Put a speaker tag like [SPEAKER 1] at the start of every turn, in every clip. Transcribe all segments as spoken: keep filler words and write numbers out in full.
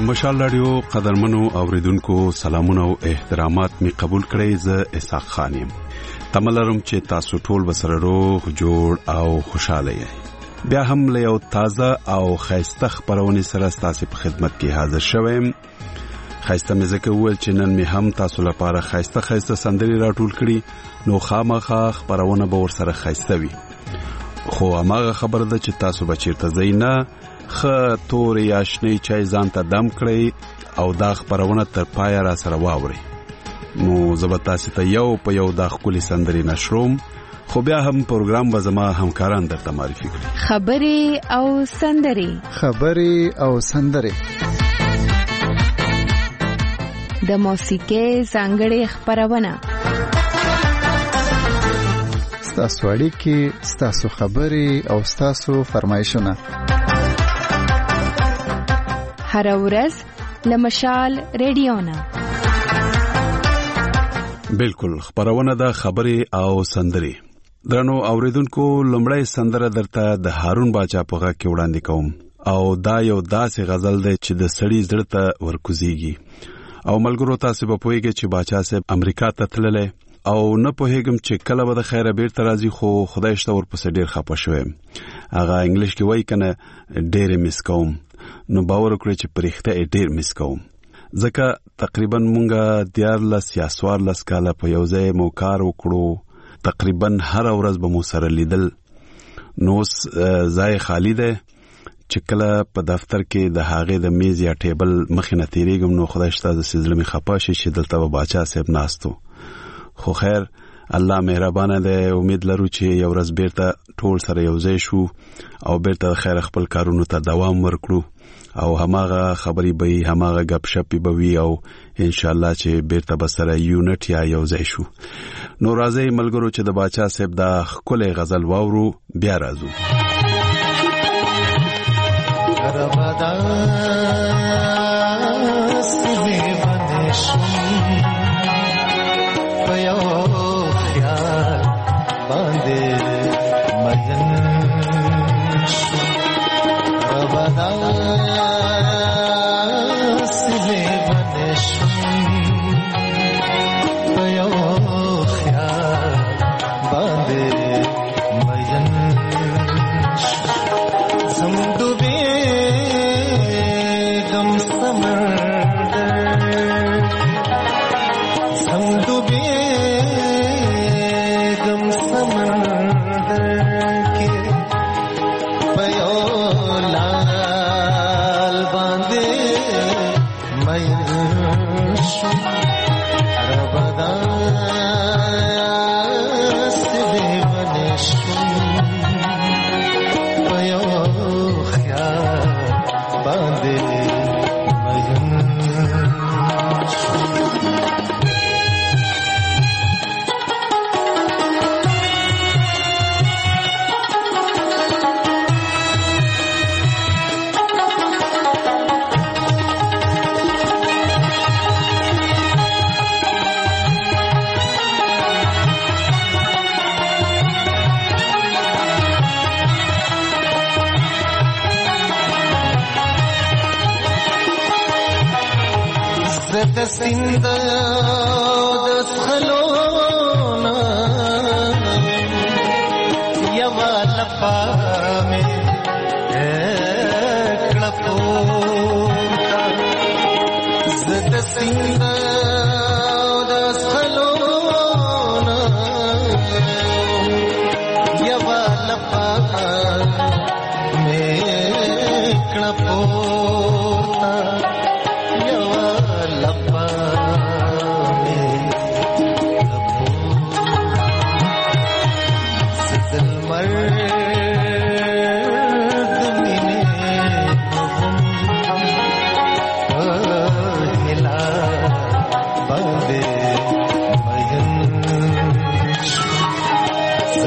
[SPEAKER 1] مشال رادیو قدرمنو اوریدونکو سلامونه او احترامات می قبول کړئ. زه اسحاق خانم تملرم چې تاسو ټول بسره روغ جوړ او خوشاله یې. بیا هم له یو تازه او خیسته خبرونه سره تاسو په خدمت کې حاضر شوم. خیسته مې ځکه وویل چې نن مې هم تاسو لپاره خیسته خیسته سندري راټول کړي، نو خامخا خبرونه به ورسره خیسته وي. خو هغه خبره ده چې تاسو به چیرته ځئ نه، خ تور یا شنی چای ځان ته دم کړئ او دا خبرونه تر پای را سره واورئ. نو زه تاسو ته یو په یو دا خولي سندري نشروم، خو بیا هم پروګرام به زما همکاران درته معرفي کړي.
[SPEAKER 2] خبري او سندري
[SPEAKER 3] خبري او سندري
[SPEAKER 2] د موسیقي څنګهړي خبرونه
[SPEAKER 3] ستاسو اړیکې، ستاسو خبري او ستاسو فرمایشونه
[SPEAKER 2] هر ورځ لمشال رادیونا.
[SPEAKER 1] بالکل خبرونه د خبري او سندري. درنو اوریدونکو، لمړی سندره درته د هارون باچا په غږ کې وړاندې کوم او دا یو داسې غزل دی چې د سړي زړه ته ورکوزيږي. او ملګرو، تاسو به پوهیږئ چې باچا صاحب امریکا ته تللی او نه پوهیږم چې کله به د خیره بیرته راځي، خو خدای شته ورپسې ډیر خپه شوم. هغه انګلیش کې وایي کنه ډیر مس کوم، نو باور وکړئ چې پرېخته ډیر مس کوم. ځکه تقریبا مونږه دیارلس یا څوارلس کاله په یو ځای مو کار وکړو، تقریبا هر ورځ به مو سره لیدل. نو ځای خالی دی چې کله په دفتر کې د هغې د میز یا ټیبل مخې نه تیریږم، نو خدای شته د زړه مې خپه شي چې دلته به باچا صاحب ناستو. خو خیر الله مهربانه دی. امید لرو چې یو ورځ بیرته ټول سره یو ځای شو او بیرته خیر خپل کارونو ته دوام ورکړو او هماغه خبرې به هماغه غپ شپې به وي او ان شاء الله چې بیرته به سره یونټ یا یو ځای شو. نو راځي ملګرو چې د باچا صاحب دا ښکلی غزل واورو، بیا راځو.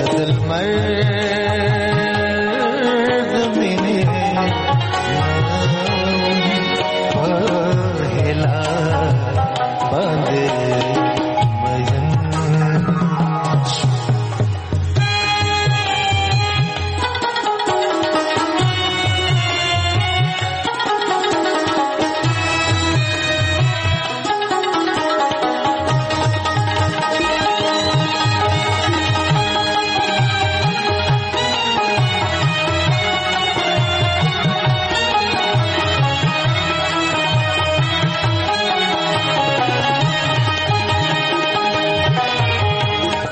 [SPEAKER 4] مرد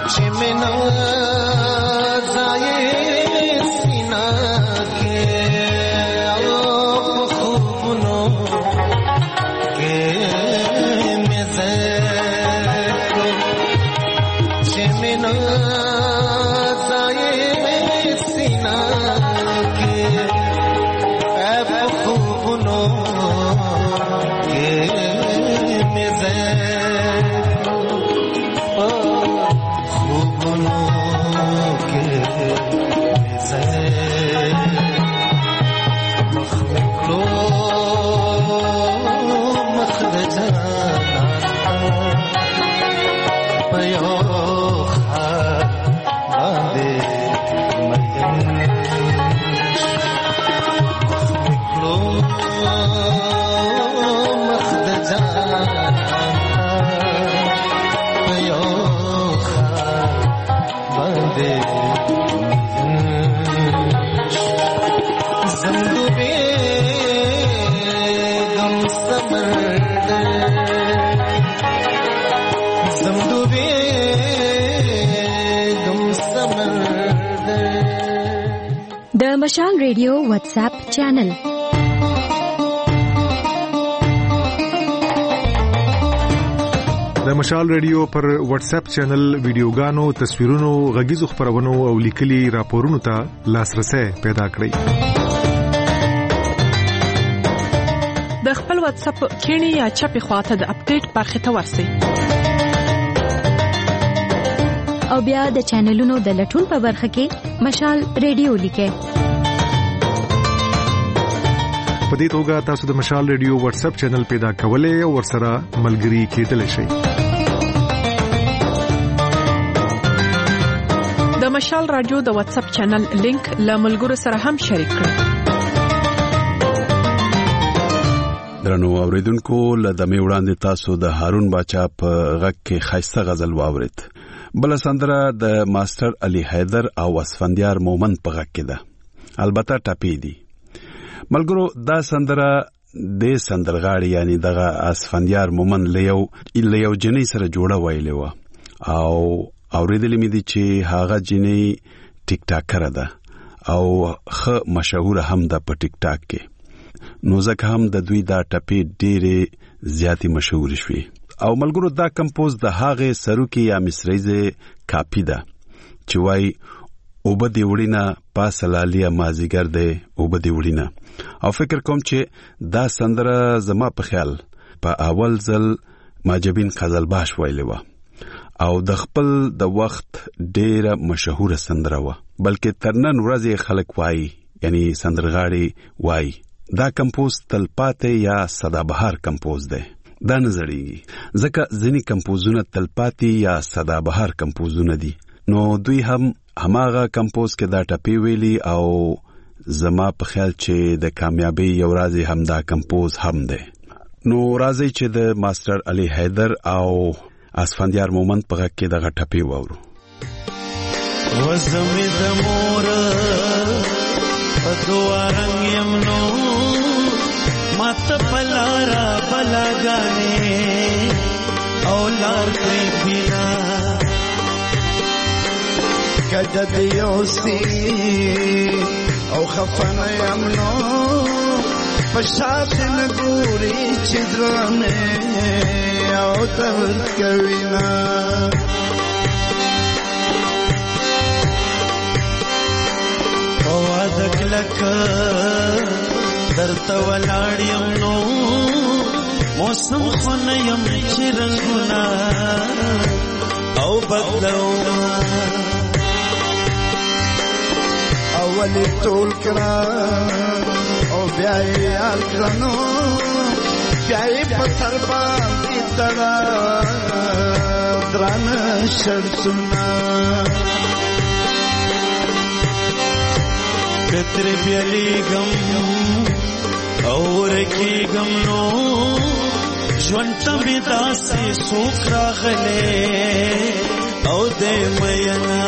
[SPEAKER 4] د مشال ریډیو واتس اپ چینل
[SPEAKER 5] د مشال ریډیو پر واتس اپ چینل ویډیوګانو، تصویرونو، غږیزو خبرونو او لیکلي راپورونو ته لاسرسي پیدا کړئ.
[SPEAKER 6] د خپل واتس اپ کینی یا چپی خواته د اپډیټ برخه ته ورسئ
[SPEAKER 4] او بیا د چینلونو د لټون په برخه کې مشال ریډیو لیکئ.
[SPEAKER 5] په دې توګه تاسو د مشال ریډیو واتس اپ چینل پیدا کولای او ورسره ملګري کېدلی شئ.
[SPEAKER 6] د مشال رادیو د واتس اپ چینل لینک له ملګرو سره هم شریک کړئ.
[SPEAKER 1] درنو اوریدونکو، له دمه وړاندې تاسو د هارون باچا په غږ کې خاصه غزل واورید. بل سندره د ماستر علي حیدر او اسفندیار مومن په غږ کې ده. البته ټاپی دي. ملګرو، دا سندره د سندرغاړي یعنی دغه اسفندیار مومن لیو لیو جنې سره جوړه ویلې و او اوریدلې مې دي چې هغه جنې ټیک ټاکر ده او خه مشهور هم ده په ټیک ټاک کې. نو ځکه هم د دوی دا ټپې ډېرې زیاتې مشهور شوې. او ملګرو، دا کمپوز د هغه سروکي یا مصریزه کاپی ده چې وای او بده وړینا پاسلالیا مازیګر ده او بده وړینا. او فکر کوم چې دا سندره زما په خیال په اول ځل ماجبین قزلباش ویلې و او د خپل د وخت ډیره مشهور سندره و، بلکې ترنن ورځې خلک وای یعنی سندرغاړي وای دا کمپوز تلپاته یا سدابهار کمپوز ده. دا نظریږي ځکه ځینی کمپوزونه تلپاتی یا سدابهار کمپوزونه دي. نو دوی هم هماغه کمپوز کې دا ټپی ویلي او زما په خیال چې د کامیابی یو راځي هم دا کمپوز هم ده. نو راځي چې د ماستر علي حیدر او اسفندیار مومن په غږ کې دغه ټپی وورو.
[SPEAKER 7] وزمې د مور په دوه رنگ یمنو مات پلارا بلاګانې او لار کوي بنا کده دیوسی او خفن یمنو پشات نګوري چدرانه او تر کوینا واد کلک درته ولاړم نو موسم خنیم چې رنگونه او بدلو اولی ټول کړه او بیا یې الکرنو بیا یې پتر باندې تړه درانه شرسونه کتر بیالی گم اور کی گم نو ژوند می داسې سوک راغله او دې مینا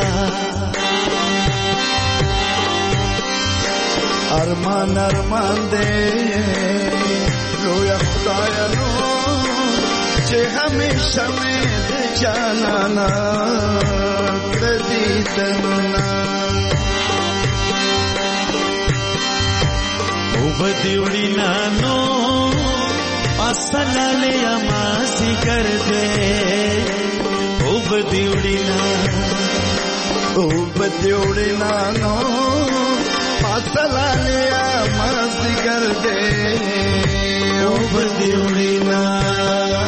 [SPEAKER 7] ارمان ارمان دې لویا خدای نو چې همیشه مې جانانا وطننا
[SPEAKER 8] وبدیوڑی نانو اصلا لیا ماسی کر دے وبدیوڑی نانو
[SPEAKER 7] وبدیوڑی نانو اصلا لیا ماسی کر دے وبدیوڑی نانو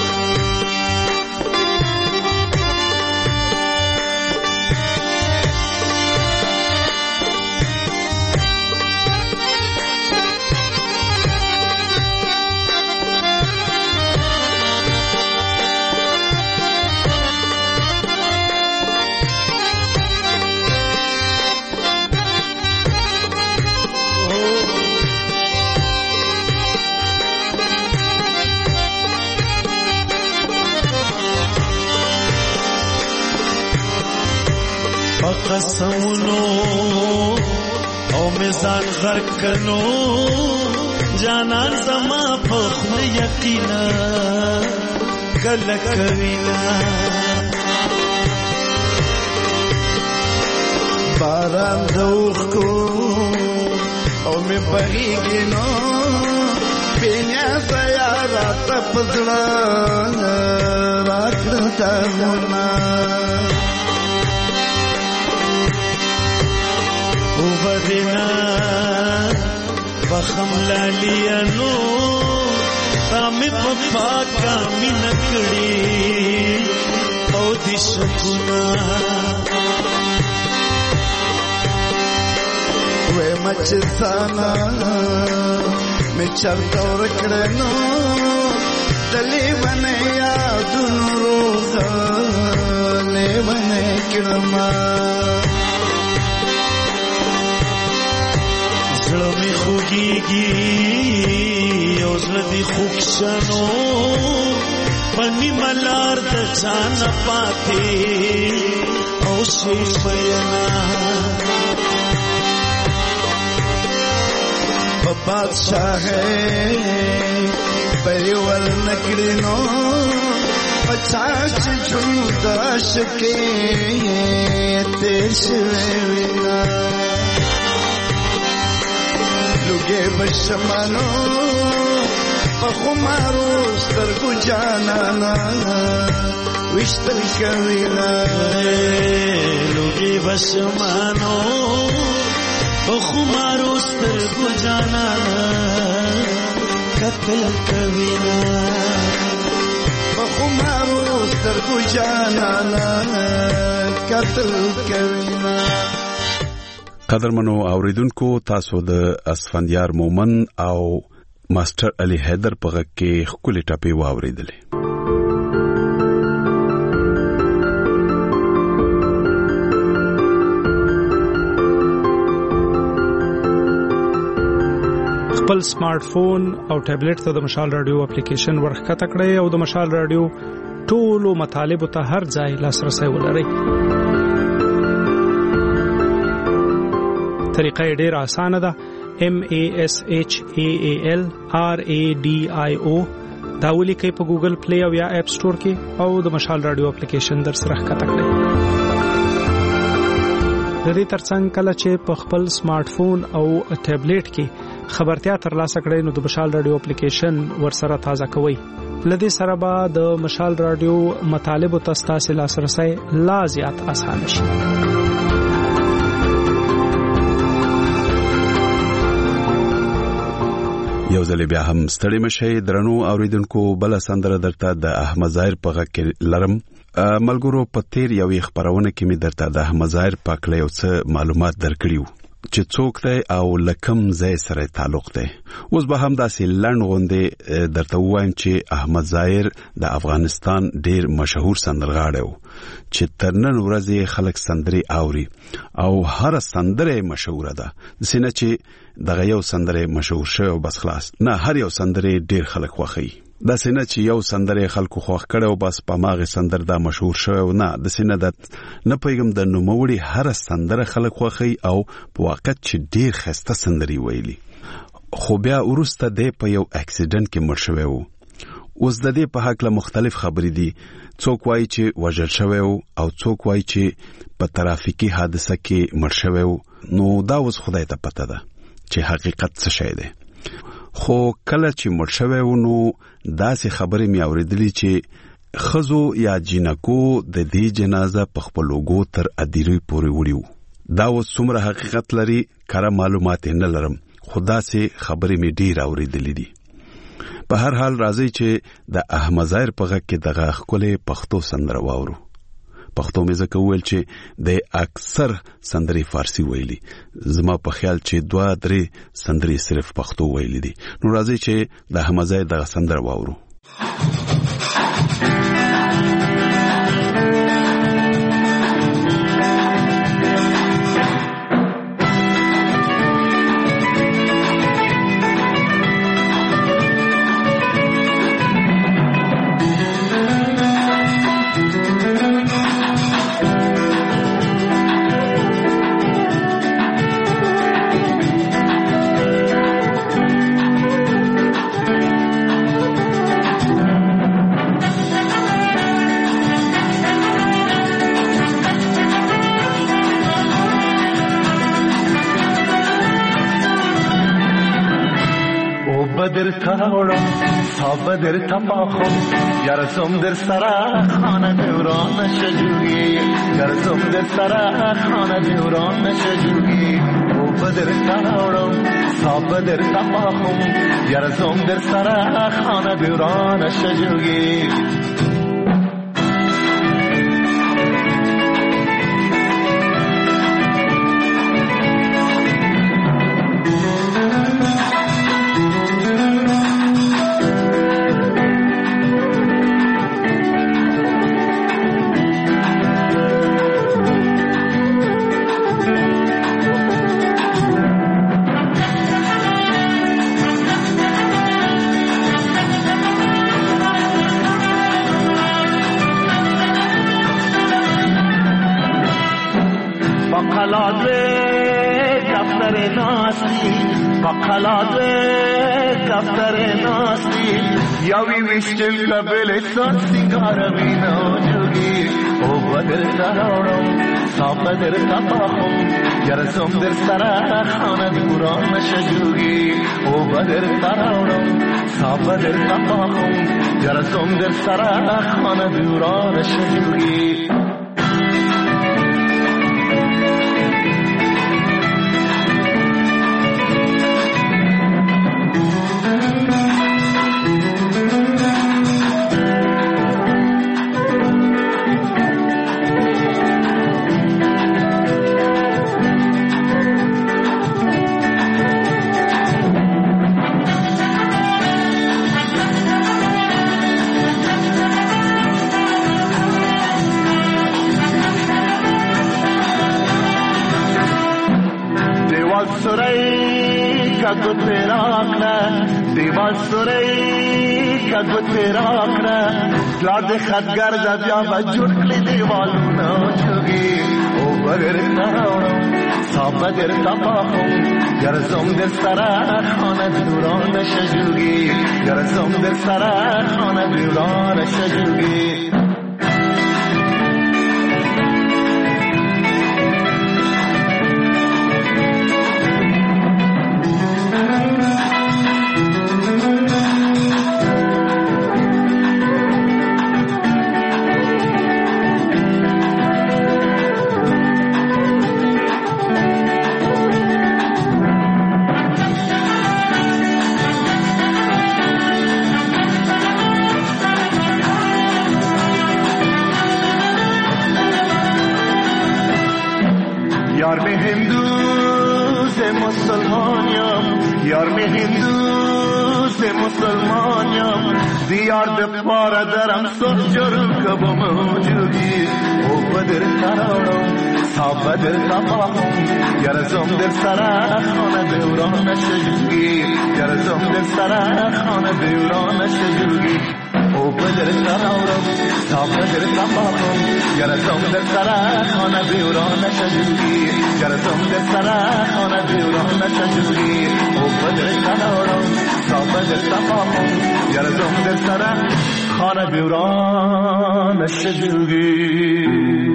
[SPEAKER 8] قسمونو او میزان غرق کنو جانان زما پخن یقینا کلکوینا
[SPEAKER 7] باران دوخ کو او می بغیگی نو بینیا سیارات پزڑا راکڑتا ہونا
[SPEAKER 8] وبدنا بخم لاليانو تامي پپا کامی نکڑی او دی شکونا
[SPEAKER 7] وے مچسانا میں چلتا رکڑنو دلی بنے یادن روخا لے بنے کڑما زړه می خوږیږي او زړه دی خوښنو پنی ملار د ځان پاتې او شي بینا په بادشاہ پریوال نکړینو پچاس جوړ عاشقې تیر شوی وینا لوگے بشمانو پخمارو سترگو جانانا وشتر کوینا
[SPEAKER 8] لوگے بشمانو پخمارو سترگو جانانا قتل کوینا
[SPEAKER 7] پخمارو سترگو جانانا قتل کوینا
[SPEAKER 1] قدرمنو اوریدونکو تاسو د اسفندیار مومن او ماستر علي حیدر په غږ کې خولي ټاپي واوریدلې.
[SPEAKER 9] خپل سمارټ فون او ټابلیټ ته د مشال رادیو اپلیکیشن ورخکته کړئ او د مشال رادیو ټولو مطالبه ته هر ځای لاسرسي ولرئ. طریقه ډیر آسانه ده. M A S H A A L R A D I O دا ولیکئ په ګوګل پلی او یا اپ سٹور کې او د مشال رادیو اپلیکیشن در سره ښکته کړئ. د دې ترڅنګ کله چې په خپل سمارټ فون او ټابلیټ کې خبرتیا ترلاسه کړئ نو د مشال رادیو اپلیکیشن ورسره تازه کوئ. لدې سره به د مشال رادیو مطالب او تاسو لاسرسي لا زیات آسان شي.
[SPEAKER 1] یو ځل بیا هم ستړي مشي درنو اوریدونکو بل سندره درته د احمد ظاهر په غږ کې لرم. ملګرو په تیر یو خبرونه کې می درته د احمد ظاهر په کله یو څه معلومات درکړیو چې څوک دی او لکم ځای سره تعلق دی. اوس به هم داسې لړن غوندې درته وایم چې احمد ظاهر د افغانستان ډیر مشهور سندرغاړی و چې تر نن ورځې خلک سندري اوري او هر سندره مشهوره ده. ځینې چې دغه یو سندره مشهور شوی او بس خلاص نه، هر یو سندره ډیر خلک خوښي. دا سینه چې یو سندره خلکو خوښ کړي او بس په ماغه سندر دا مشهور شوی او نه، د سینه د نه پیغام د نوموړي هر سندره خلک خوښي او په وخت چې ډیر خسته سندري ویلي. خو بیا ورسته د په یو اکسیډنټ کې مړ شوی و. اوس د دې په حق له مختلف خبرې دي. څوک وایي چې وژل شوی او څوک وایي چې په ترافیکي حادثه کې مړ شوی. نو دا اوس خدای ته پته ده چې حقیقت څه شی دی. خو کله چې مړ شوی نو داسې خبرې مې اورېدلې چې ښځو یا جینکو د دې جنازه په خپل اوږو تر ادیرې پورې وړي وو. دا اوس څومره حقیقت لري کره معلومات نه لرم، خو داسې خبرې مې ډېر اورېدلې دي. په هر حال راځي چې د احمد ظاهر په غږ کې دغه ښکلې پښتو سندره واورو. پښتو مې ځکه وویل چې د اکثر سندرې فارسی ویلي، زما په خیال چې دوه درې سندرې صرف پښتو ویلي دي. نو راځي چې د احمد ظاهر دغه سندره واورو.
[SPEAKER 10] بدر تاورم تا بدر تپاخم گرزم در سرا خانه دوران نشجوگی گرزم در سرا خانه دوران نشجوگی او بدر تاورم تا بدر تپاخم گرزم در سرا خانه دوران نشجوگی یاوی ویشتل قبل سان سنگار مینا جوگی او بدر تراورم تا بدر تپاخم گرزم در سرا خانه دوران نشجوگی او بدر تراورم تا بدر تپاخم گرزم در سرا خانه دوران نشجوگی لاد خدگر زبیا و جرکلی دیوالونا چوگی او بگر تاورم تا بگر تپاخم گرزم در سرا خانه دوران نشجوگی گرزم در سرا خانه دوران نشجوگی پارا درم سرجرم کبم موجودی او بدر تراورم تا بدر تپاخم گرزم در سرا خانه دوران نشجوگی گرزم در سرا خانه دوران نشجوگی او او بدر سراورم تا بدر تمامم گرزم در سرا خانه بیوران نشجوری گرزم در سرا خانه بیوران نشجوری او بدر سراورم تا بدر تمامم گرزم در سرا خانه بیوران نشجوری.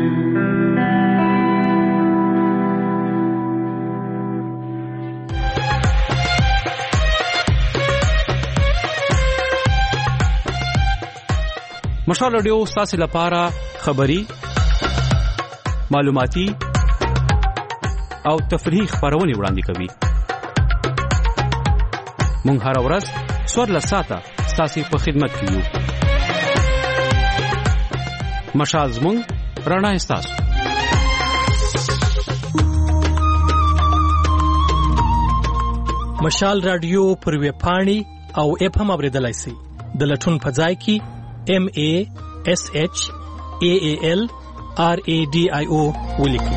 [SPEAKER 11] مشال رادیو ستاسو لپاره خبري معلوماتي او تفریحي خبرونه وړاندې کوي. مونږ هر ورځ څوارلس ساعته ستاسو په خدمت کې یو. مشال زمونږ رڼا ستاسو.
[SPEAKER 12] مشال رادیو پر ویب پاڼې او اپ هم اوریدلای شئ. د لټون په ځای کې M A S H A A L R A D I O ولیکئ.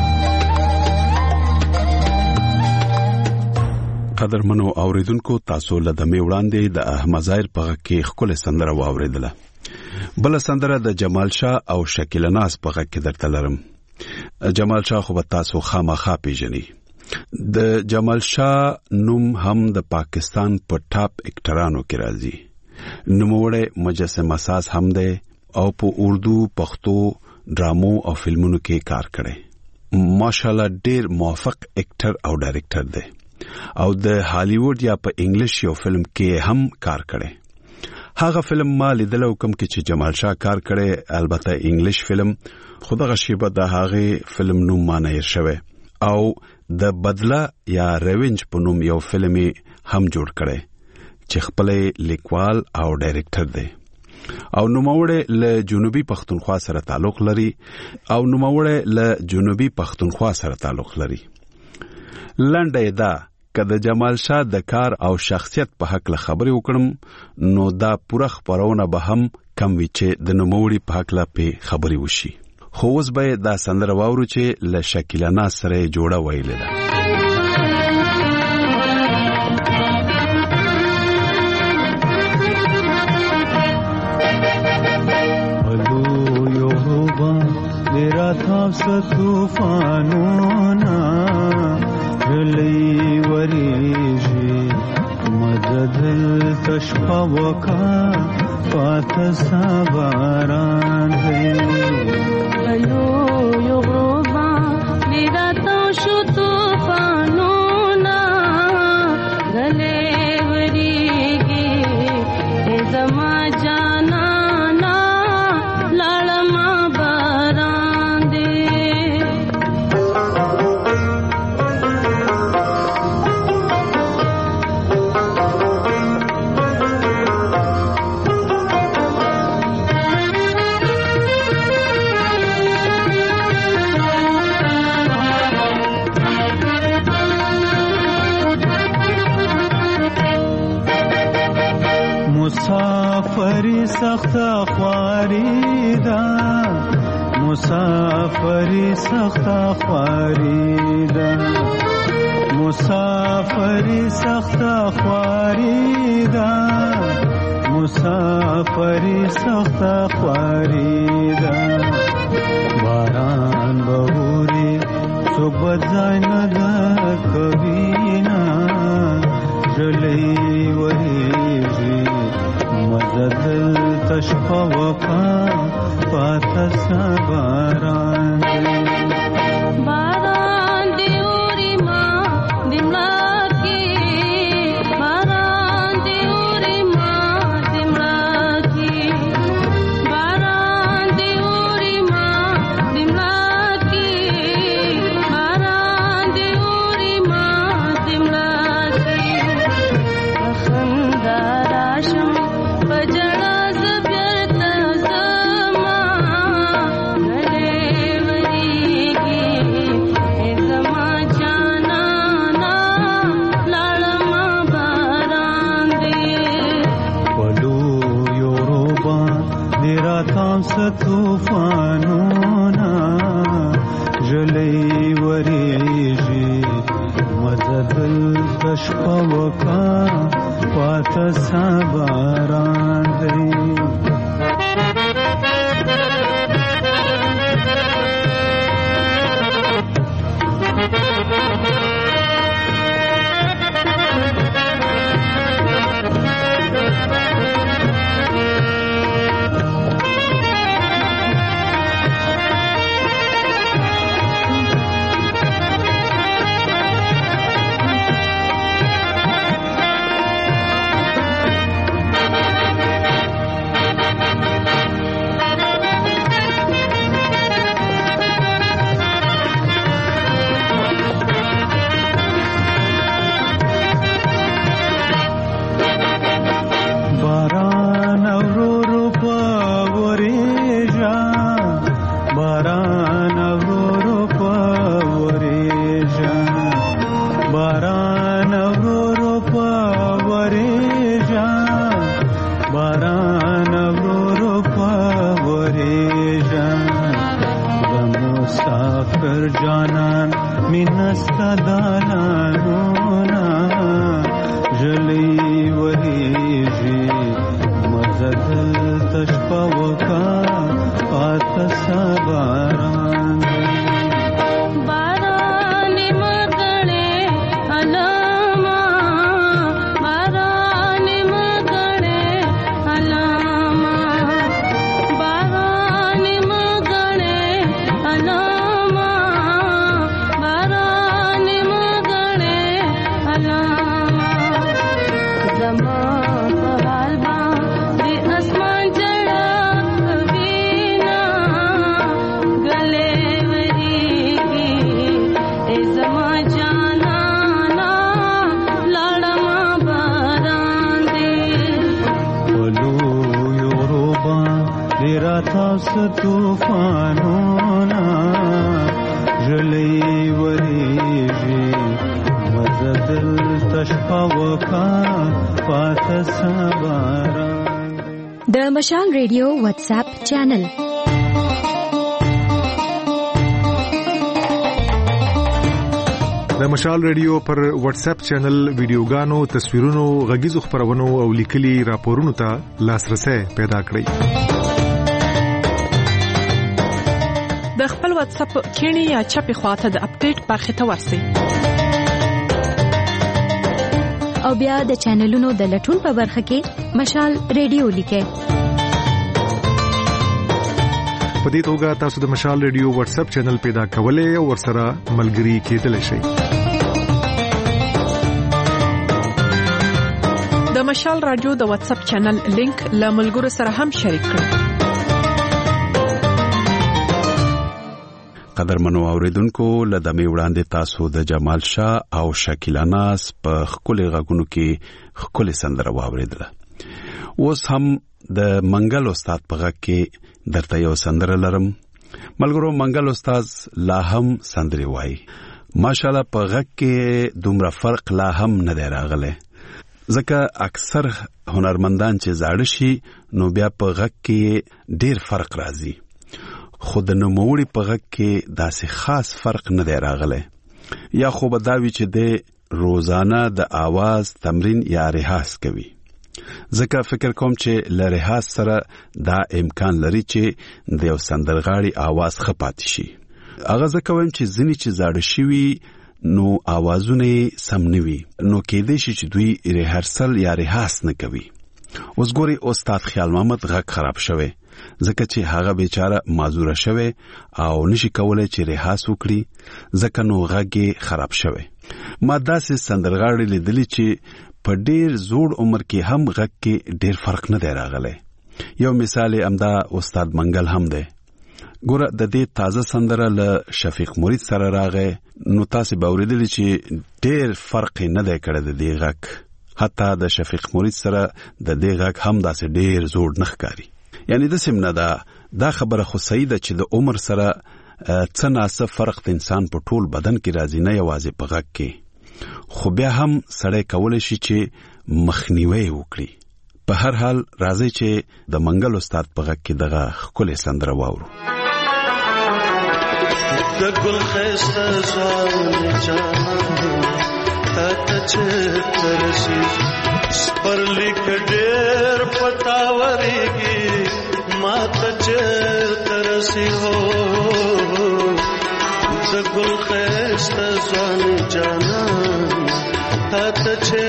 [SPEAKER 1] قدرمنو اوریدونکو تاسو له دمه وړاندې د احمد ظاهر په کې خپل سندره واوریدله. بل سندره د جمال شاه او شکیل ناز په کې درته لرم. جمال شاه خو به تاسو خامخا پیژنئ. د جمال شاه نوم هم د پاکستان په ټاپ اکټرانو کې راځي. نوموړی مجسمه ساز هم دی او په اردو، پښتو، ډرامو او فلمونو کې کار کړی. ماشاءالله ډیر موفق اکټر او ډایرکټر دی او د هالیوډ یا په انګلیش یو فلم کې هم کار کړی. هغه فلم ما لیدلو کوم کې چې جمال شاه کار کړی، البته انګلیش فلم، خو دغه شیبه د هغه فلم نوم ما نه شوی او د بدله یا ریونج په نوم یو فلم هم جوړ کړی چې خپل لیکوال او ډایرکټر دی او نوموړی له جنوبي پښتونخوا سره تعلق لري او نوموړی له جنوبي پښتونخوا سره تعلق لري. لنډه دا که د جمال شاه د کار او شخصیت په حق له خبرې وکړم نو دا پوره خبرونه به هم کم وي چې د نوموړي په حق له په خبرې وشي. خو اوس به دا سندره واورو چې له شکیل ناز سره جوړه ویلې ده.
[SPEAKER 8] تاسو طوفانونه رلی وریږي مدد تشفا وکا پات سباران دی
[SPEAKER 13] الو یو غروبا لیدا تاسو طوفانونه رلی وریږي زما جانا
[SPEAKER 8] مسافری سخت خواری دا مسافری سخت خواری دا مسافری سخت خواری دا مسافری سخت خواری دا باران بهوري صبح ځان د کوینا جلي وریږي مدد تشفا وکا پات سباران
[SPEAKER 13] باران دیوری ما دملا کی باران دیوری ما دملا کی باران دیوری
[SPEAKER 8] پر جانان مینستا دالانونا جلی وریجی مزدل تشپا وکا آت سباران
[SPEAKER 13] باران مگڑے علامہ باران مگڑے علامہ باران مگڑے علامہ باران مگڑے علامہ زمان پہال بان دی اسمان جڑا کبینا گلے وریگی اے زمان جانانا لڑما باران دی
[SPEAKER 8] ولو یوروبا دیرا تاس توفانونا جلی وریجی مزدل تشپا وکا پات سباران
[SPEAKER 4] د مشال ریډیو واتس اپ چینل
[SPEAKER 5] د مشال ریډیو پر واتس اپ چینل ویډیوګانو تصویرونو غږیزو خبرونو او لیکلي راپورونو ته لاسرسي پیدا کړئ
[SPEAKER 6] د خپل واتس اپ کینی یا چپی خواته د اپډیټ برخه ته ورسئ
[SPEAKER 4] او بیا د چینلونو د لټون په برخه کې مشال ریډیو لیکئ
[SPEAKER 5] په دې توګه تاسو د مشال ریډیو واتس اپ چینل پیدا کولای او ورسره ملګري کېدلی شئ
[SPEAKER 6] د مشال رادیو د واتس اپ چینل لینک له ملګرو سره هم شریک کړئ
[SPEAKER 1] قدرمنو اوریدونکو لدمه وړاندې تاسو د جمال شاه او شکیلا ناز په خپل غږونو کې خپل سندره واوریدله اوس هم د منګل استاد په غږ کې درته یو سندره لرم ملګرو منګل استاد لا هم سندري وای ماشاءالله په غږ کې دومره فرق لا هم نه دی راغلی ځکه اکثر هنرمندان چې زاړه شي نو بیا په غږ کې ډیر فرق راځي خود نو موړي په غږ کې داسې خاص فرق نه دی راغلی یا خو به دا وی چې د روزانه د आवाज تمرین یا ریاض کوي ځکه فکر کوم چې ل ریاض سره دا امکان لري چې د یو سندرغاړي आवाज خپات شي هغه ځکه وایم چې ځنی چې زاړه شوی نو आवाजونه سم نه وي نو کېدې شي چې دوی ریهرسل یا ریاض نه کوي اوس ګوري استاد خیال محمد غږ خراب شوی ځکه چې هغه بیچاره معذوره شوی او نشي کولای چې ریاض وکړي ځکه نو غږ خراب شوی ما داسې سندرغاړي لیدلی چې په ډیر زوړ عمر کې هم غږ کې ډیر فرق نه دی راغلی یو مثال امدا استاد منګل هم دی ګوره د دې تازه سندره له شفیق مرید سره راغی نو تاسو به اوریدلی چې ډیر فرق نه دی کړی د دې غږ حتی د شفیق مرید سره د دې غږ هم داسې ډیر زوړ نه ښکاري یعنی د سیمه دا دا خبره خو صحیح ده چې د عمر سره څه ناسه فرق د انسان په ټول بدن کې راځي نه یوازې په غږ کې خو بیا هم سړی کولای شي چې مخنیوي وکړي په هر حال راځي چې د منګل استاد په غږ کې دغه خپل سندره واورو
[SPEAKER 14] د ګل خسته ځوان جانان تا ته چې ترسي پر لیک ډېر پتاوريږي ما ته چې ترسي هو د ګل خسته ځوان جانان تا ته چې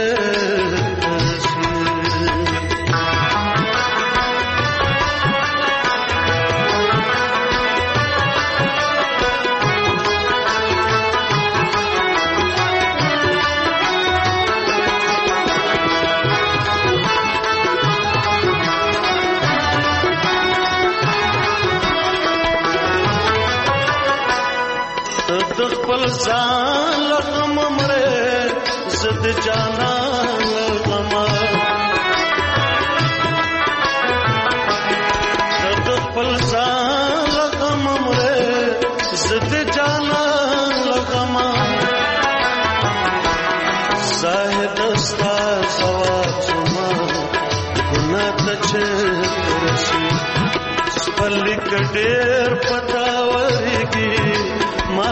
[SPEAKER 14] خپل ځان لغم مړې زد جانا لغم خپل ځان لغم مړې زد جانا لغم زاهد استا ثواب زما ګنا ته چې رسي خپل کډېر پتا ورګي ما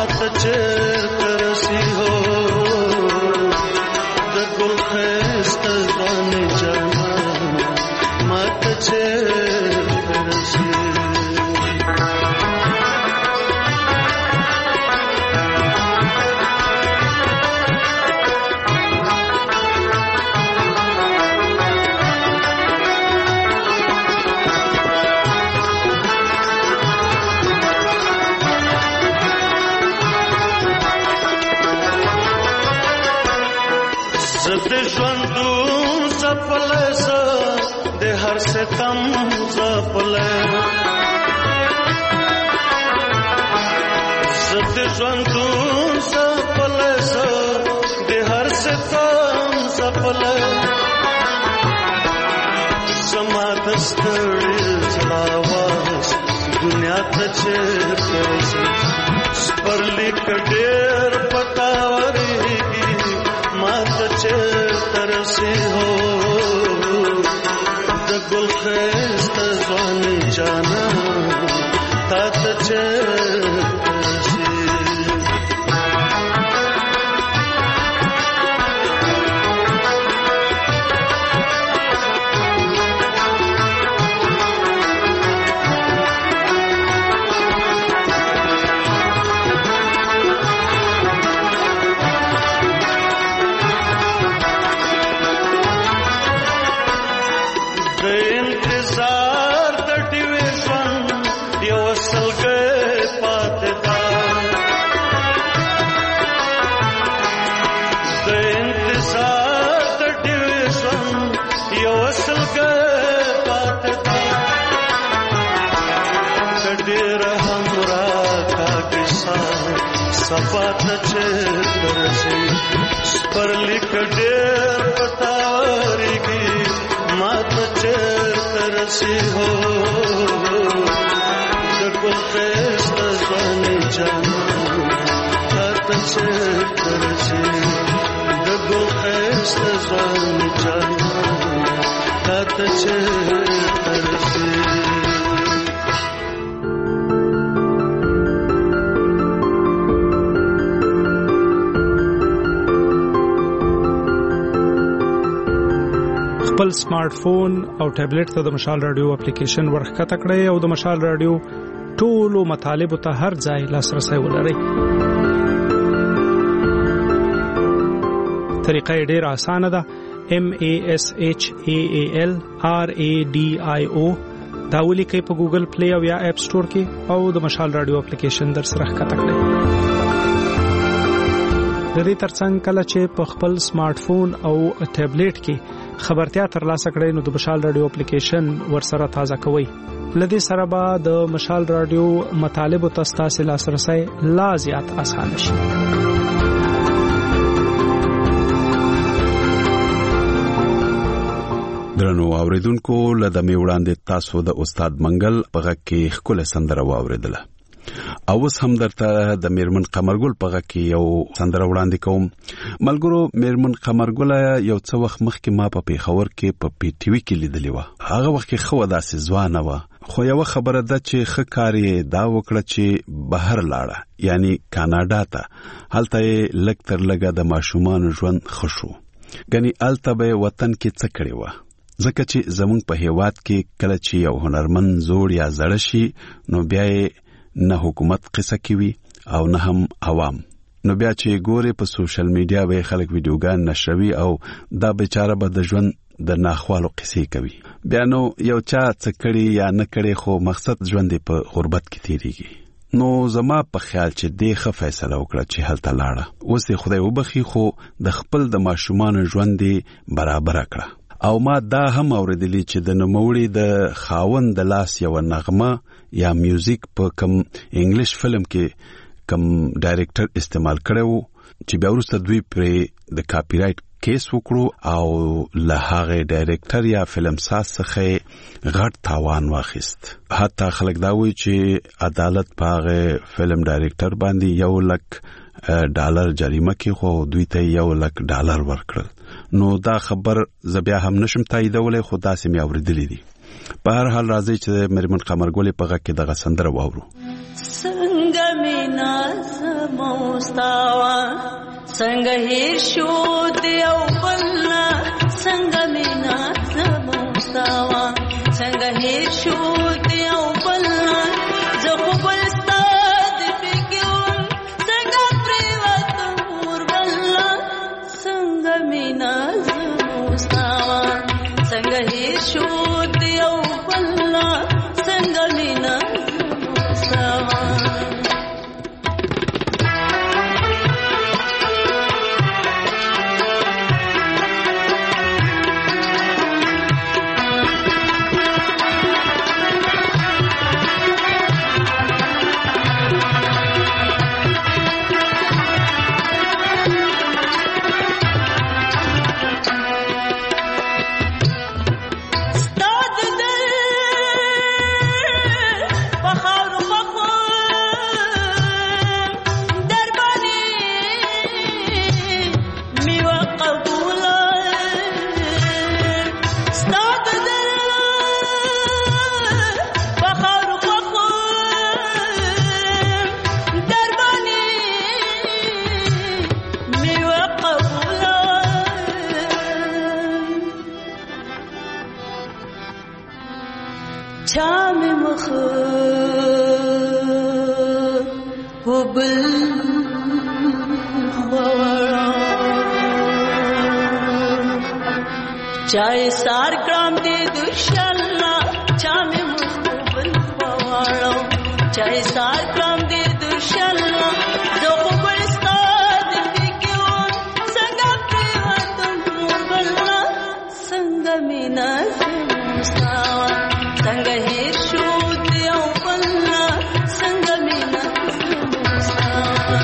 [SPEAKER 14] ژوندون زپلی زه د هر ستم زپلی زه د ژوندون زپلی زه د هر ستم زپلی زما د ستړي زړه آواز دنیا ته چېرته ځي سپرلي که ډېر پکاورېږي ما ته چېرته رسي هو د ګل ښایسته ځوانۍ جانان تا ته چېرته رسي सपा ته چېرته رسي سپرلي که ډېر پټاورېږي ما ته چېرته رسي هو د ګل ښایسته ځوانۍ جانان تا ته چېرته رسي د ګل ښایسته ځوانۍ جانان تا ته چېرته رسي
[SPEAKER 9] خپل سمارټ فون او ټابلیټ ته د مشال رادیو اپلیکیشن ورخکته کړئ او د مشال رادیو ټولو مطالبه ته هر ځای لاسرسي ولرئ. طریقه ډېره اسانه ده. M A S H A A L R A D I O دا ولیکئ په ګوګل پلی او یا اپ سٹور کې او د مشال رادیو اپلیکیشن در سره ښکته کړئ. د دې ترڅنګ کله چې په خپل سمارټ فون او ټابلیټ کې خبرتیا ترلاسه کړئ نو د مشال رادیو اپلیکیشن ورسره تازه کوئ. لدې سره به د مشال رادیو مطالب او تاسو لاسرسي لا زیات اسانه شي.
[SPEAKER 1] درنو اوریدونکو لدې وړاندې تاسو د استاد منګل په غږ کې خپل سندره واوریدله. اوس هم درته د میرمن قمرګل په غږ کې یو سندره وړاندې کوم. ملګرو میرمن قمرګل یو څه وخت مخکې ما په پیښور کې په پی ټی وی کې لیدلې و. هغه وخت کې خو داسې ځوانه و خو یو خبره ده چې خکاري دا وکړه چې بهر لاړه یعنی کاناډا ته. هلته لګ تر لګه د ماشومان ژوند خوشو غني الته به وطن کې څه کړی و ځکه چې زمون په هیواد کې کله چې یو هنرمن زوړ یا زړه شي نو بیا نه حکومت قصه کوي او نه هم عوام. نو بیا چې ګوره په سوشل میډیا به خلک ویډیوګان نشروي او دا بیچاره به د ژوند د ناخوالو قصې کوي. بیا نو یو چا څه کړي یا نه کړي خو مقصد ژوند په غربت کې تیریږي. نو زما په خیال چې دې ښه فیصله وکړه چې هلته لاړه. اوس خدای وبخي خو د خپل د ماشومان ژوند برابر کړه. او ما دا هم اوریدلی چې د نوموړي د خاوند د لاس یو نغمه یا میوزیک په کم انګلیش فلم کې کم ډایریکټر استعمال کړو چې بیا وروسته دوی پر د کاپی رائټ کیس وکړو او له هغه ډایریکټر یا فلم ساز څخه غټ تاوان واخیست. حتی خلک دا وایي چې عدالت په هغه فلم ډایریکټر باندې یو لک ډالر جریمه کې خو دوی ته یو لک ډالر ورکړل. نو دا خبر زبیا هم نشم تاییدولای خو داسې مې اوریدلې دي. په هر حال راځي چې میرمن قمرګل په غږ کې دغه سندره واورو.
[SPEAKER 13] څنګه مینا سموستاوا څنګه هیر شو دی او بلنا څنګه مینا سموستاوا څنګه هیر شو دی او بلنا زه خو بل ستاد فکر څنګه پریوت مور بلنا څنګه مینا سموستاوا څنګه هیر شو دی او بلنا څنګه مینا سموستاوا وبل چای سار کرام دې دوشلا چا مې مخبل خواړو چای سار کرام دې دوشلا زه خو ګلستان دې کېون څنګه پریوتم بلنا څنګه مینا سمساوا څنګه هیر شو دې او بلنا څنګه مینا سمساوا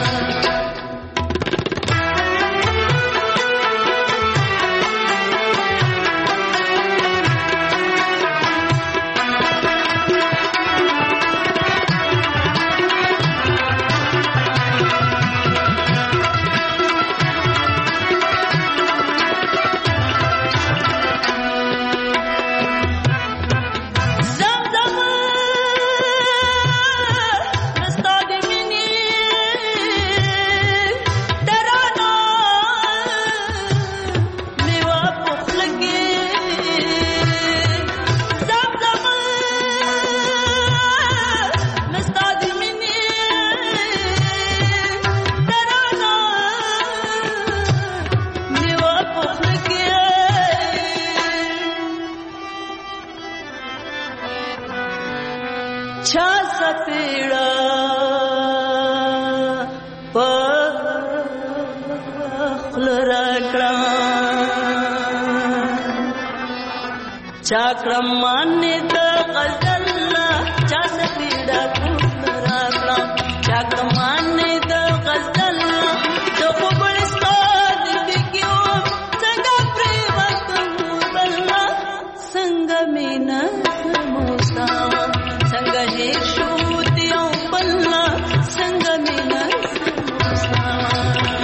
[SPEAKER 13] چاکرم ماننے دا غزل چا سپیڑا پوکرا کلا چاکرم ماننے دا غزل تو خوبلستان بکیو سنگا پریوتم بلنا سنگا مینا سموساوا سنگا ہیر شوتیوں بلنا سنگا مینا سموساوا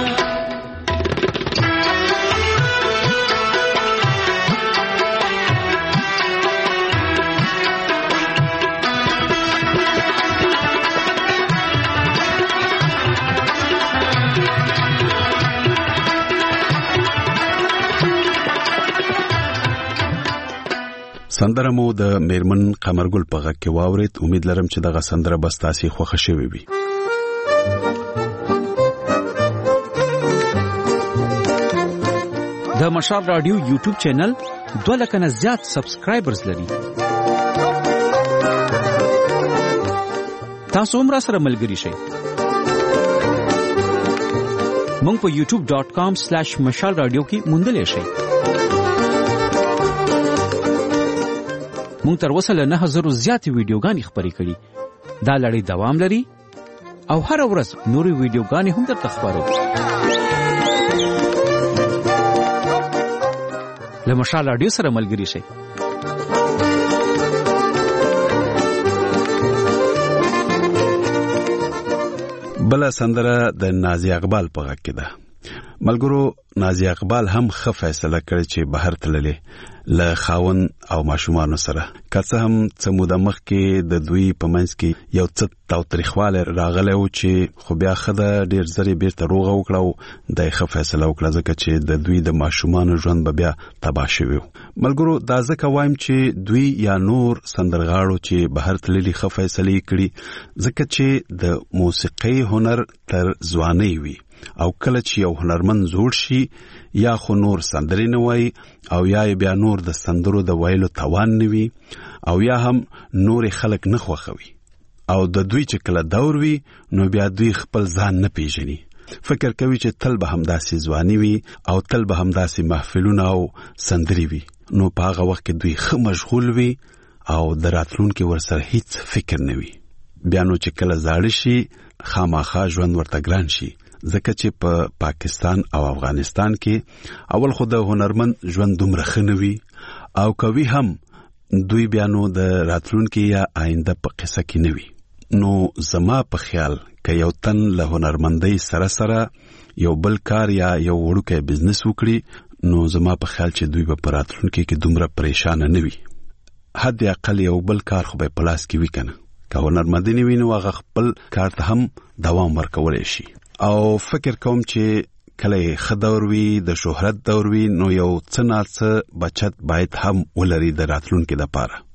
[SPEAKER 1] سندره مو د میرمن قمرګل په غږ کې واورید. امید لرم چې دغه سندره به ستاسو خوښه شوي وي.
[SPEAKER 11] د مشال رادیو یوټیوب چینل دوه لکه نه زیات سبسکرایبرز لري. تاسو هم را سره ملګري شئ. مونږ په یوټیوب ډاٹ کام سلیش مشال رادیو کې موندلای شئ. مونږ تر اوسه له نه هزارو زیاتې ویډیوګانې خپرې کړي. دا لړۍ دوام لري او هر ورځ نورې ویډیوګانې هم درته خپرو. له مشال رادیو سره ملګري شئ.
[SPEAKER 1] بله سندره د نازي اقبال په غږ کې ده. ملګرو نازي اقبال هم ښه فیصله کړې چې بهر تللې له خاون او ماشومانو سره. که څه هم څه موده مخکې د دوی په منځ کې یو څه تاوتریخوالی راغلی و چې خو بیا ښځه ډېر ژر یې بېرته روغه وکړه او دا یې ښه فیصله وکړه ځکه چې د دوی د ماشومانو ژوند به بیا تباه شوی و. ملګرو دا ځکه وایم چې دوی یا نور سندرغاړو چې بهر تللي ښه فیصلې کړي ځکه چې د موسیقۍ هنر تر ځوانۍ وي او کله چې یو هنرمند زوړ شي یا خو نور سندرې نه وایي او یا بیا نور د سندرو د ویلو توان نه وي او یا هم نور خلک نه خوښوي او د دوی چې کله دور وي نو بیا دوی خپل ځان نه پیژني. فکر کوي چې تل به همداسې ځواني وي او تل به همداسې محفلونه او سندرې وي. نو په هغه وخت کې دوی ښه مشغول وي او د راتلونکي ورسره هیڅ فکر نه وي. بیا نو چې کله زاړه شي خامخا ژوند ورته ګران شي ځکه چې په پا پاکستان او افغانستان کې اول خو د هنرمند ژوند دومره ښه نه وي او کوي هم دوی بیا نو د راتلونکي یا آینده په قصه کې نه وي. نو زما په خیال که یو تن له هنرمندۍ سره سره یو بل کار یا یو وړوکی بزنس وکړي نو زما په خیال چې دوی به په راتلونکي کې دومره پریشانه نه وي. حد اقل یو بل کار خو به په لاس کې وي که نه. که هنرمندي نه وي نو هغه خپل کار ته هم دوام ورکولی شي. او فکر کوم چې کله ښه دور وي د شهرت دور وي نو یو څه نه څه بچت باید هم ولري د راتلونکي دپاره.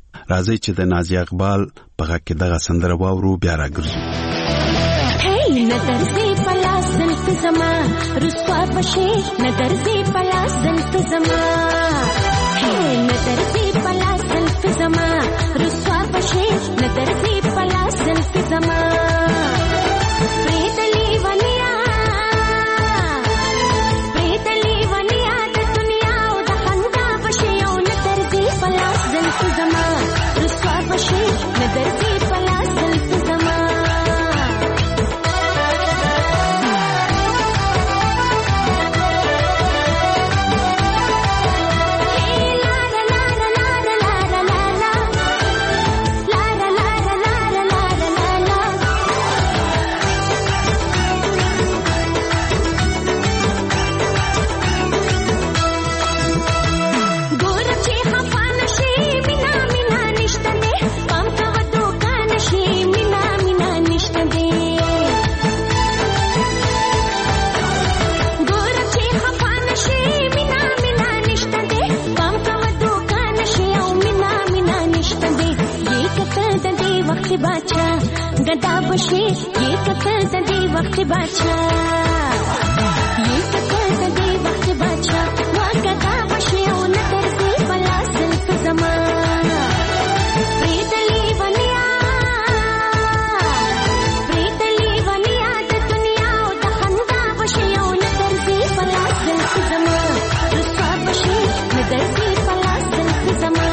[SPEAKER 1] راځي چې د نازیه اقبال په غږ کې دغه سندره واورو بیا راګرځو.
[SPEAKER 15] هی نظر دې پلاس زلف زما رسوا بشي نظر دې پلاس زلف زما هی نظر دې پلاس زلف زما رسوا بشي نظر دې پلاس زلف زما پریتلی ونیا پریتلی ونیا د دنیا او د خندا بشي او نظر دې پلاس زلف زما رسوا بشي نظر دې پلاس زلف زما गदा बशे ये ककल दे वक्त बाचा ये ककल दे वक्त बाचा वा गदा बशे ओ नजर से पला जुल्फ जमा प्रीतली वनिया प्रीतली वनिया द दुनिया ओ द खंदा बशे ओ नजर से पला जुल्फ जमा रुसवा बशे नजर से पला जुल्फ जमा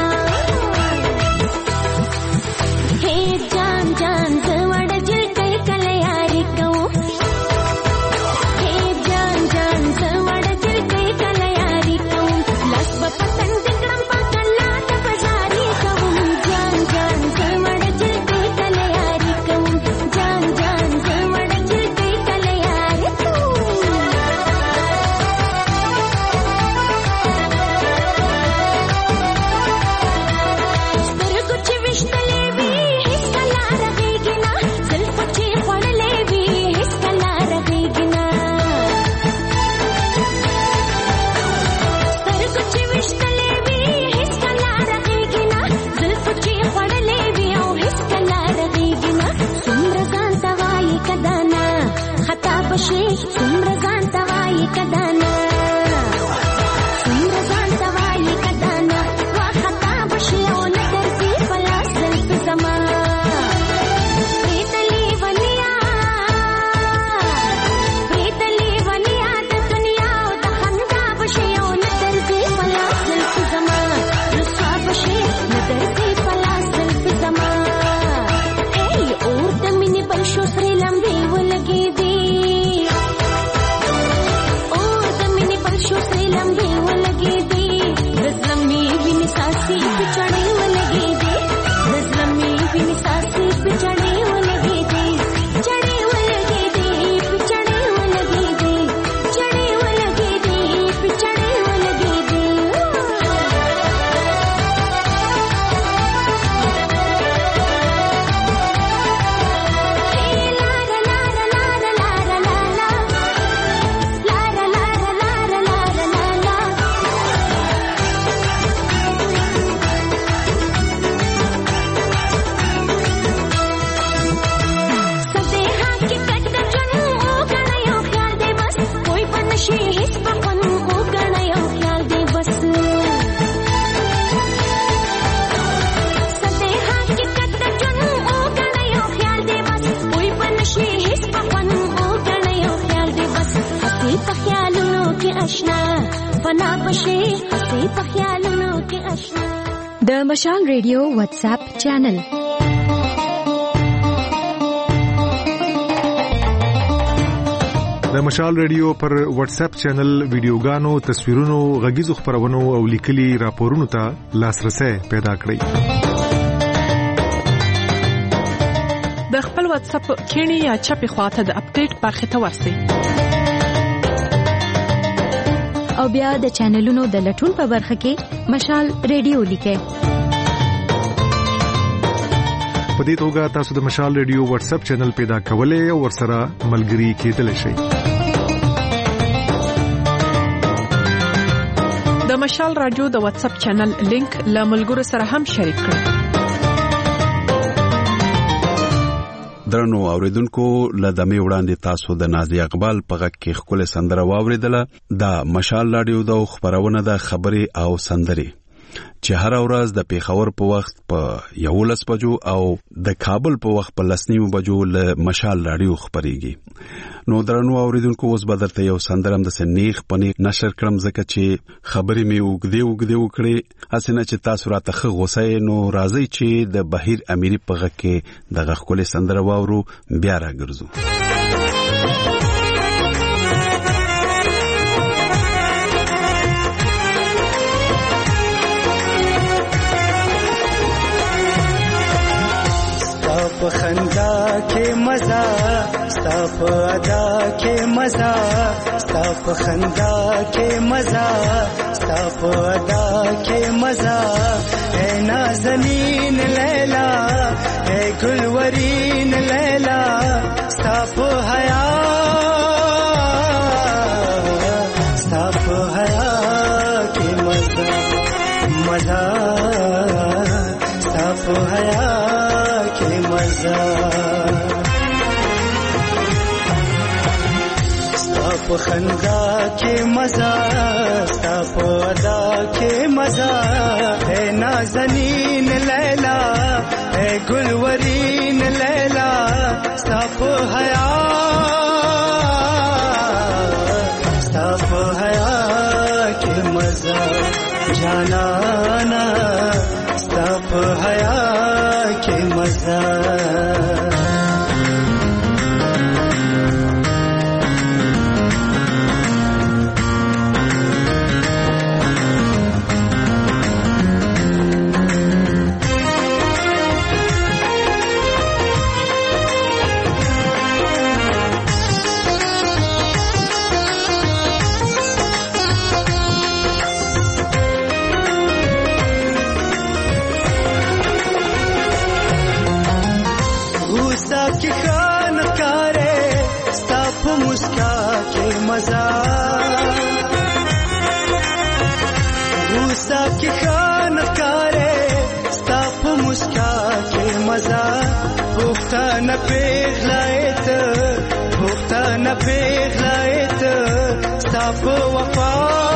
[SPEAKER 15] हे जान जान
[SPEAKER 4] د مشال ریډیو واتس اپ چینل
[SPEAKER 5] د مشال ریډیو پر واتس اپ چینل ویډیوګانو تصویرونو غږیزو خبرونو او لیکلي راپورونو ته لاسرسي پیدا کړئ.
[SPEAKER 6] د خپل واتس اپ کینی یا چپی خواته د اپډیټ برخه ته ورسئ
[SPEAKER 4] او بیا د چینلونو د لټون په برخه کې مشال ریډیو لیکئ.
[SPEAKER 5] په دې توګه تاسو د مشال ریډیو واتس اپ چینل پیدا کولای او ورسره ملګري کېدلی شئ.
[SPEAKER 6] د مشال رادیو د واتس اپ چینل لینک له ملګرو سره هم شریک کړئ.
[SPEAKER 1] درنو اوریدونکو لدمه وړاندې تاسو د نازي اقبال په غږ کې خپل سندره واوریدله د مشال رادیو د خبرونه د خبري او سندري چې هر ورځ د پیښور په وخت په یولس بجو او د کابل په وخت په لسنیو بجو له مشال رادیو خبريږي نو درنو اوریدونکو اوس به درته یو سندرم د سنیخ پنیخ نشر کړم ځکه چې خبرې می وګدي وګدي وکړي اسنه چې تاسو راته خو غوسه نو راځي چې د بهیر اميري په غږ کې د غخولې سندره واورو بیا راګرځو
[SPEAKER 16] په خندا کې مزه ستا په ادا کې مزه ستا په خندا کې مزه ستا په ادا کې مزه اے نازنین لیلا اے گلورین لیلا ستا په حیا ستا په حیا کې مزه مزه ستا په حیا ستا په خندا کې مزه ستا په ادا کې مزه اے نازنین لیلا اے گلورین لیلا ستا په حیا ستا په حیا کې مزه جانانا ستا په حیا کې مزه غوسه کې خانکاره ستا په مسکا کې مزه پښتنه پیغلایت پښتنه پیغلایت ستا په وفا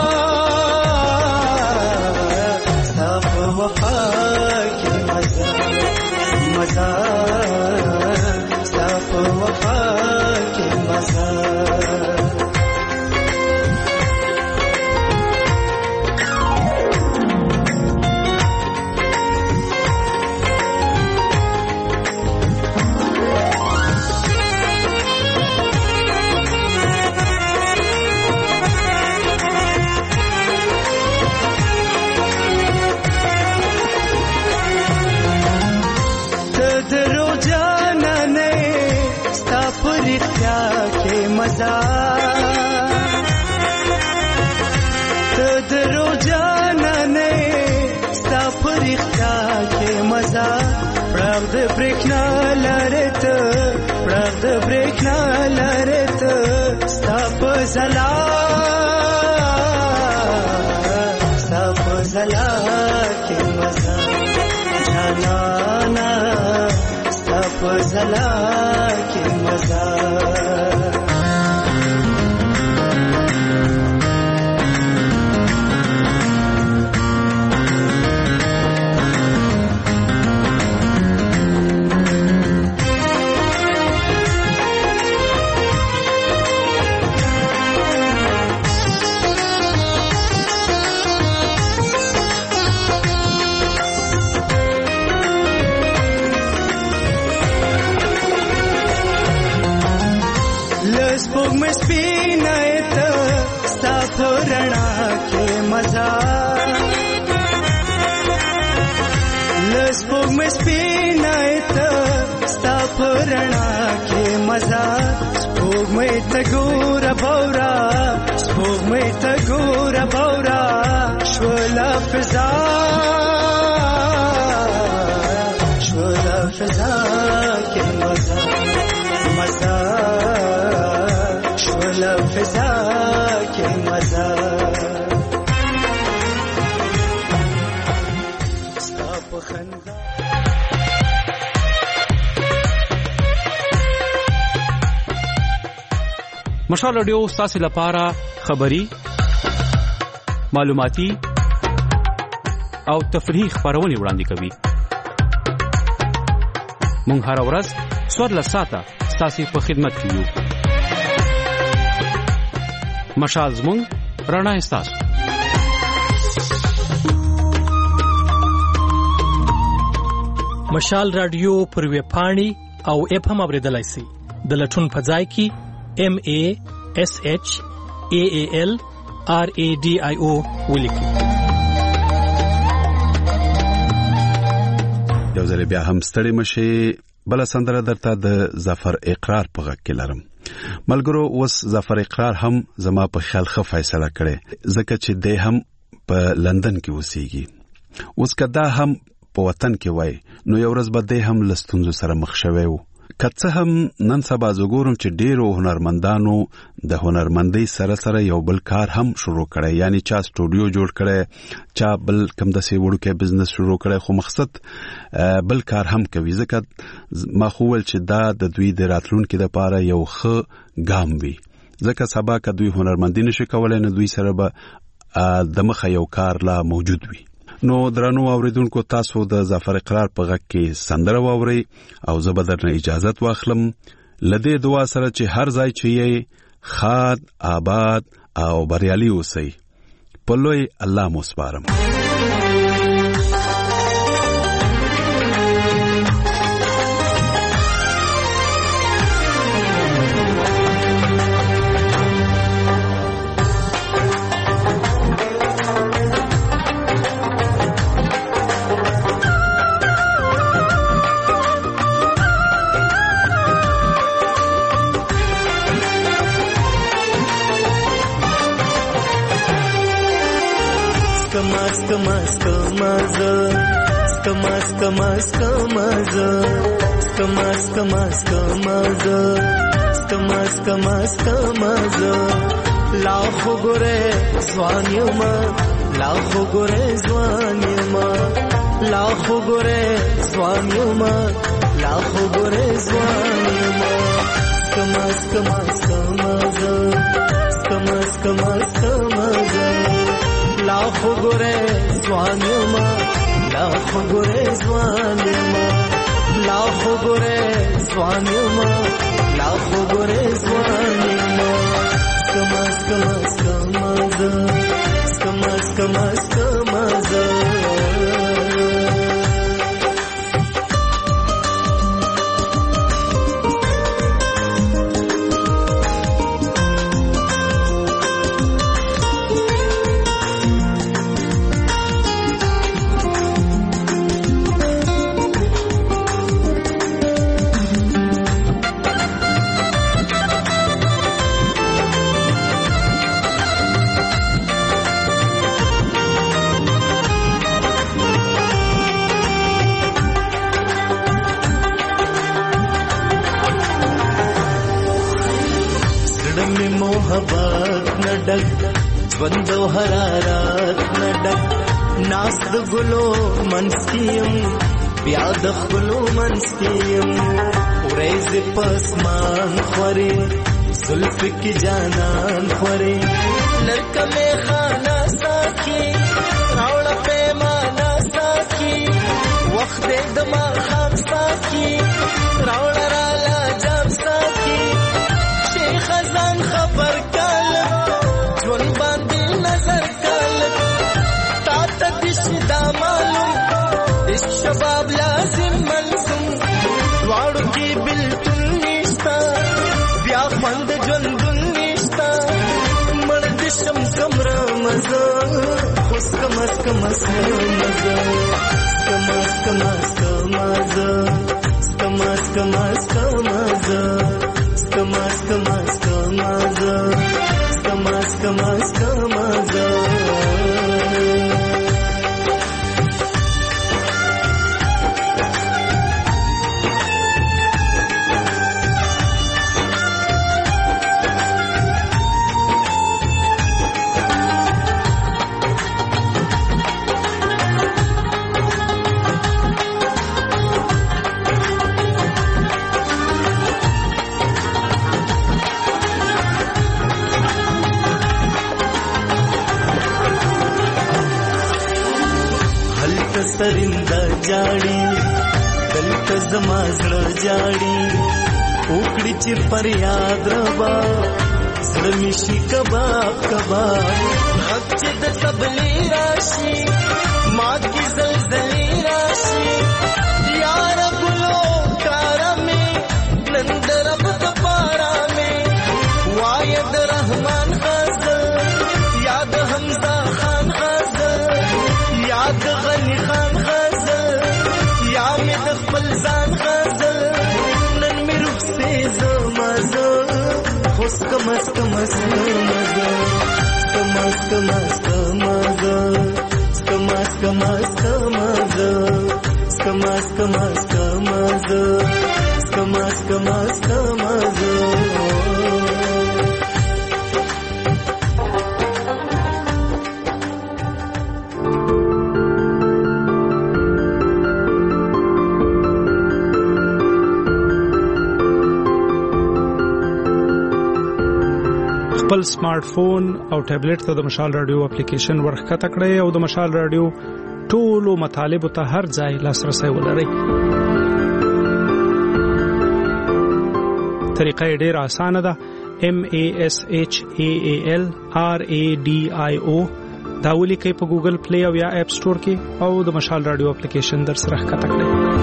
[SPEAKER 16] ستا په وفا کې مزه مزه ستا په وفا کې مزه برېښنا لرت پرغ د برېښنا لرت ستا په زلا ستا په زلا کې مزه جانانا ستا په زلا کې مزه تګور بورا سپوږ مې تګور بورا شولا فضا شولا فضا کې مزه مزه شولا فضا کې مزه ستا په خندا
[SPEAKER 11] مشال رادیو ستاسو لپاره خبری، معلوماتي او تفریحي خبرونه وړاندې کوي. مونږ هر ورځ څوارلس ساعته ستاسو په خدمت کې یو. مشال زموږ رڼا ستاسو.
[SPEAKER 12] مشال رادیو پر ویب پاڼې او اپ هم اوریدلای شئ. د لټون په ځای کې M A S H A A L R A D I O ولیکئ.
[SPEAKER 1] یو ځل بیا هم ستړي مشي. بل سندره درته د ظفر اقرار په غږ کې لرم. ملګرو اوس ظفر اقرار هم زما په خیال ښه فیصله کړې، ځکه چې دی هم په لندن کې اوسېږي. اوس که دا هم په وطن کې وای نو یو ورځ به دی هم له ستونزو سره مخ شوی و. که څه هم نن سبا زه ګورم چې ډېرو هنرمندانو د هنرمندۍ سره سره یو بل کار هم شروع کړی، یعنی چا سټوډیو جوړ کړی، چا بل کم داسې وړوکی بزنس شروع کړی، خو مقصد بل کار هم کوي. ځکه ما خو ویل چې دا د دوی د راتلونکي دپاره یو ښه ګام وي، ځکه سبا که دوی هنرمندي نشي کولی نو دوی سره به د مخه یو کار لا موجود وي. نو درنو اوریدونکو، تاسو د ظفر اقرار په غږ کې سندره واورئ او زه به درنه اجازت واخلم. لدې دعا سره چې هر ځای چې یې خاد، آباد او بریالي اوسئ. په لوی الله مو سپارم.
[SPEAKER 16] Skama skama skama skama skama skama skama skama skama skama skama लाखो गोरे स्वान्यमा लाखो गोरे स्वान्यमा लाखो गोरे स्वान्यमा लाखो गोरे स्वान्यमा skama skama skama skama skama skama लाखो गोरे स्वान्यमा लाखो गोरे स्वान्यमा लाखो गोरे स्वान्यमा लाखो गोरे स्वान्यमा skama skama skama skama skama skama ژوندو حرارت نډک ناست ګلو منسکیم بیا د خپلو منسکیم ورځ پسمان خوري زلف کی جانان خوري لکه می خانه ساکي راول پیمانه ساکي وخت د ما خام ساکي راول را لا جام ساکي شیخ خزان خبر کاله ژوند باندې نظر کاله تا ته دشدا معلوم اس شباب لازم ملزم واړو کې بلتون نشتا بیا خوند ژوند نشتا مړ د شمسم رمزه خوش کمس کمس مزه کمس کمس کمزه کمس کمس کمزه کمس کمس کمزه کمس کمس کمزه
[SPEAKER 17] سترنده جاړي دلته زما زړه جاړي وکړي چې فریاد ربا زړه مې شي کباب کباب غږ چې د تبلې راشي ما کې زلزلې راشي یاره ګلو کاره مې نن د رب دپاره مې وایه د رحمان غزل یا د حمزه خان غزل یا د غني خان غزل یا مې د خپل ځان غزل نن مې روح سې زما زه خو سکمه سکمه سکمه زه سکمه سکمه سکمه زه سکمه سکمه سکمه زه سکمه سکمه سکمه زه سکمه سکمه سکمه زه
[SPEAKER 9] خپل سمارټ فون او ټابلیټ ته د مشال رادیو اپلیکیشن ورخته کړئ او د مشال رادیو ټولو مطالب ته هر ځای لاسرسي ولرئ. طریقه ډېر اسانه ده. M A S H A A L R A D I O دا ولیکئ په ګوګل پلی او یا اپ سٹور کې او د مشال رادیو اپلیکیشن در سره ښکته کړئ.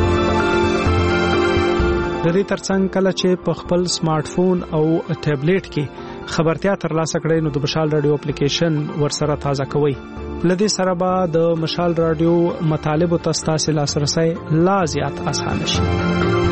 [SPEAKER 9] د دې ترڅنګ کله چې په خپل سمارټ فون او ټابلیټ کې خبرتیا ترلاسه کړئ نو د مشال رادیو اپلیکیشن ورسره تازه کوئ. لدې سره به د مشال رادیو مطالب او تاسو لاسرسي لا زیات اسانه شي.